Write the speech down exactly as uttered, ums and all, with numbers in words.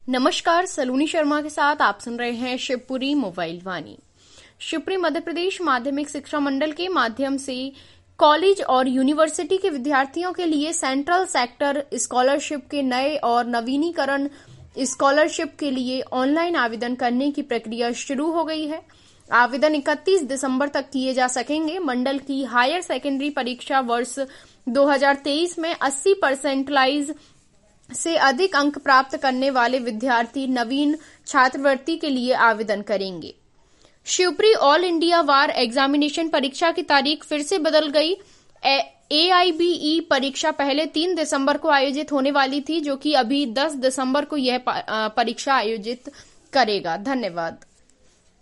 नमस्कार, सलोनी शर्मा के साथ आप सुन रहे हैं शिवपुरी मोबाइल वाणी। शिवपुरी मध्य प्रदेश माध्यमिक शिक्षा मंडल के माध्यम से कॉलेज और यूनिवर्सिटी के विद्यार्थियों के लिए सेंट्रल सेक्टर स्कॉलरशिप के नए और नवीनीकरण स्कॉलरशिप के लिए ऑनलाइन आवेदन करने की प्रक्रिया शुरू हो गई है। आवेदन इकतीस दिसंबर तक किए जा सकेंगे। मंडल की हायर सेकेंडरी परीक्षा वर्ष दो हज़ार तेईस में अस्सी परसेंटाइल से अधिक अंक प्राप्त करने वाले विद्यार्थी नवीन छात्रवृत्ति के लिए आवेदन करेंगे। Shivpuri all India bar examination परीक्षा की तारीख फिर से बदल गई। ए आई बी ई परीक्षा पहले तीन दिसंबर को आयोजित होने वाली थी, जो कि अभी दस दिसंबर को यह परीक्षा आयोजित करेगा। धन्यवाद।